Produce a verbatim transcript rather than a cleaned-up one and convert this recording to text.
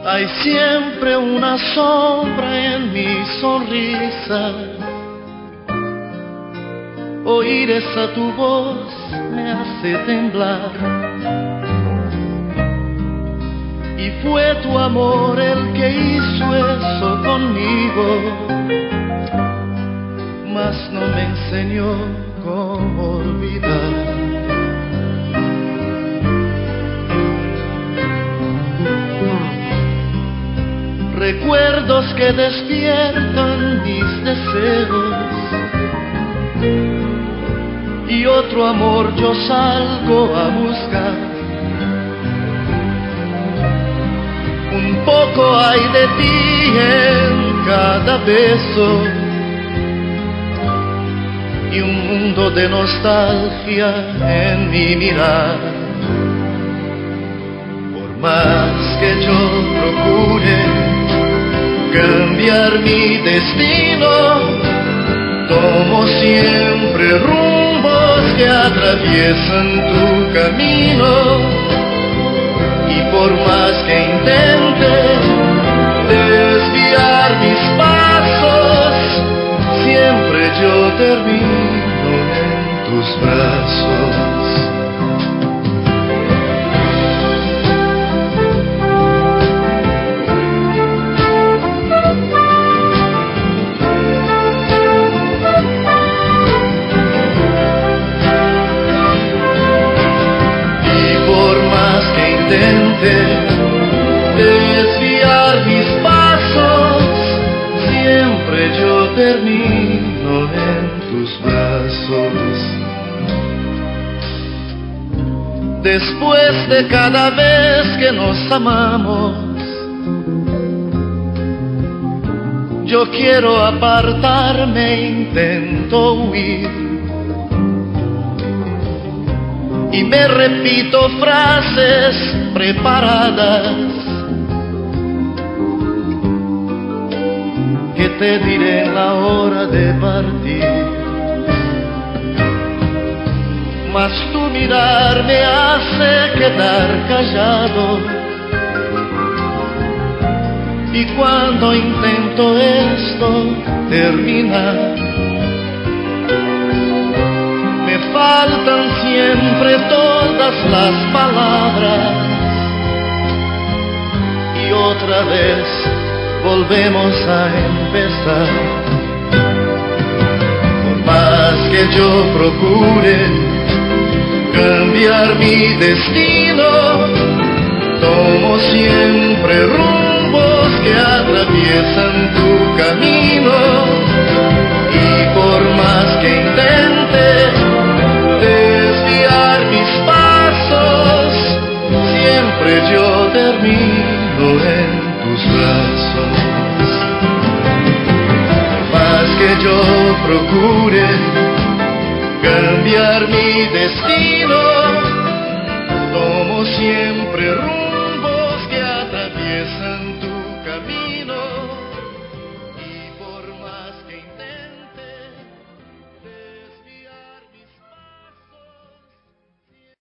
Hay siempre una sombra en mi sonrisa. Oír esa tu voz me hace temblar. Y fue tu amor el que hizo eso conmigo, mas no me enseñó cómo olvidar. Recuerdos que despiertan mis deseos, y otro amor yo salgo a buscar. Un poco hay de ti en cada beso, y un mundo de nostalgia en mi mirar. Por más que yo procure cambiar mi destino, tomo siempre rumbos que atraviesan tu camino. Y por más que intente desviar mis pasos, siempre yo termino en tus brazos. Desviar mis pasos, siempre yo termino en tus brazos. Después de cada vez que nos amamos, yo quiero apartarme, intento huir, y me repito frases preparadas que te diré en la hora de partir. Mas tu mirar me hace quedar callado, y cuando intento esto terminar, me faltan siempre todas las palabras, y otra vez volvemos a empezar. Por más que yo procure cambiar mi destino, tomo siempre rumbos que atraviesan tu camino. Y por más que intente desviar mis pasos, siempre yo termino en tus brazos. Por más que yo procure cambiar mi destino, tomo siempre rumbo